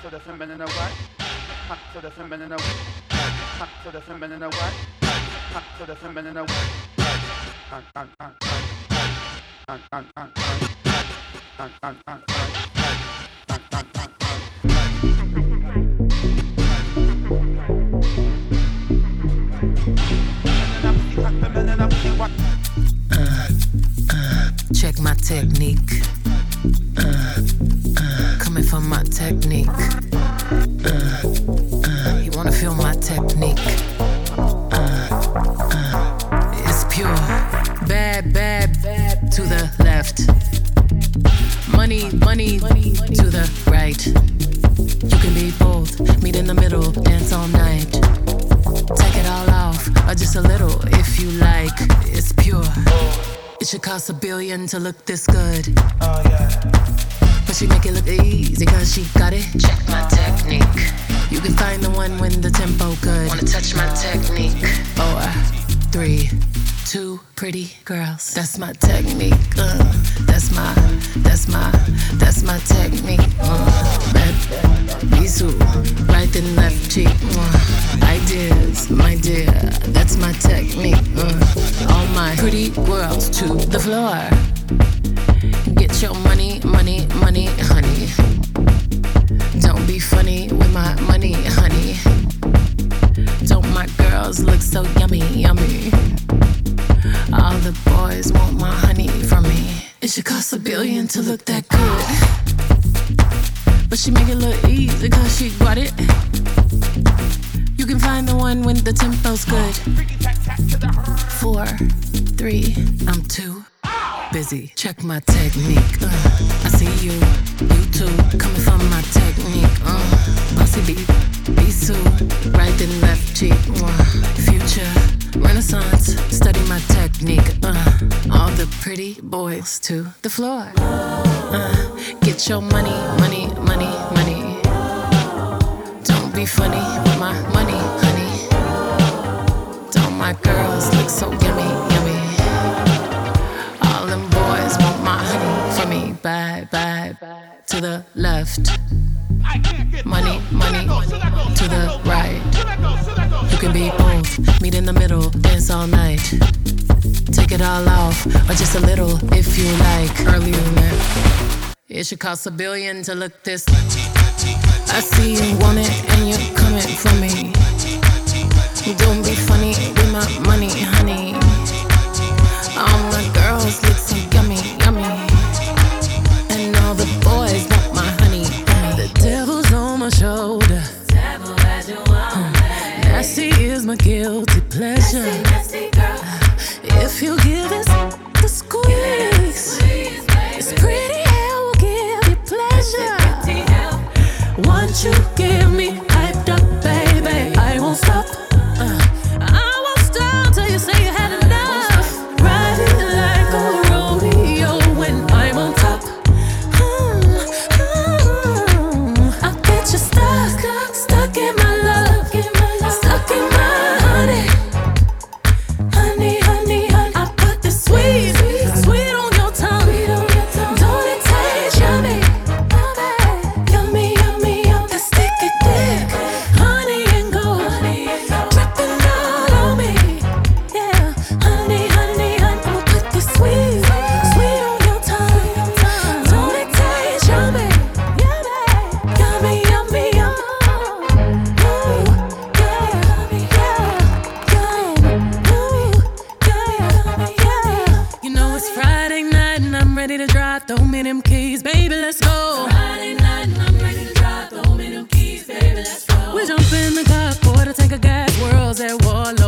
to the feminine what? Hot to the feminine what? Hot to the feminine what? Hot to the feminine what? Check my technique. Coming from my technique. You wanna feel my technique? It's pure. Bad, bad, bad to the left. Money, money, money to the right. You can be both. Meet in the middle, dance all night. Take it all off, or just a little if you like. It's pure. It should cost $1 billion to look this good. Oh yeah. But she make it look easy cause she got it. Check my technique. You can find the one when the tempo good. Wanna touch my technique. 4, 3, 2 pretty girls. That's my technique. That's my technique. Bisou, right and left cheek. Ideas, my dear, that's my technique. All my pretty girls to the floor. Get your money, money, money, honey. Don't be funny with my money, honey. Don't my girls look so yummy, yummy? All the boys want my honey from me. It should cost $1 billion to look that good. But she make it look easy cause she got it. You can find the one when the tempo's good. 4, 3, I'm too busy. Check my technique. I see you too, coming from my technique. Bossy be Sue, right and left cheek. Future, Renaissance, study my technique. All the pretty boys to the floor. Get your money, money, money, money. Don't be funny with my money, honey. Don't my girls look so yummy, yummy? All them boys want my honey from me. Bye, bye, bye. To the left. Money, money, to the right. You can be both, meet in the middle, dance all night. Take it all off, or just a little if you like. Earlier than that, it should cost $1 billion to look this. I see you want it and you're coming for me. Don't be funny with my money, honey. All my girls look so yummy, yummy. And all the boys want my honey. The devil's on my shoulder. Nasty is my guilty pleasure. If you give us the squeeze, it's pretty hell will give you pleasure. Once you give me hyped up, baby, I won't stop. I won't stop till you say you had enough. Riding like a rodeo when I'm on top. I'll get you stuck in my love, stuck in my honey. Honey, honey, honey. I put the sweet on your tongue. Don't it taste yummy? Yummy, yummy, yummy. That sticky dick, honey and gold, dripping all on me. Yeah, honey, honey, honey. I'ma put the sweet on your tongue. Don't it taste yummy? Yummy, yummy, yummy. Ooh, yeah, yeah. You know it's Friday night and I'm ready to drive. Throw me them keys, baby, let's go. Friday night and I'm ready to drive. Throw me them keys, baby, let's go. We jump in the car, quarter tank of gas, worlds at war.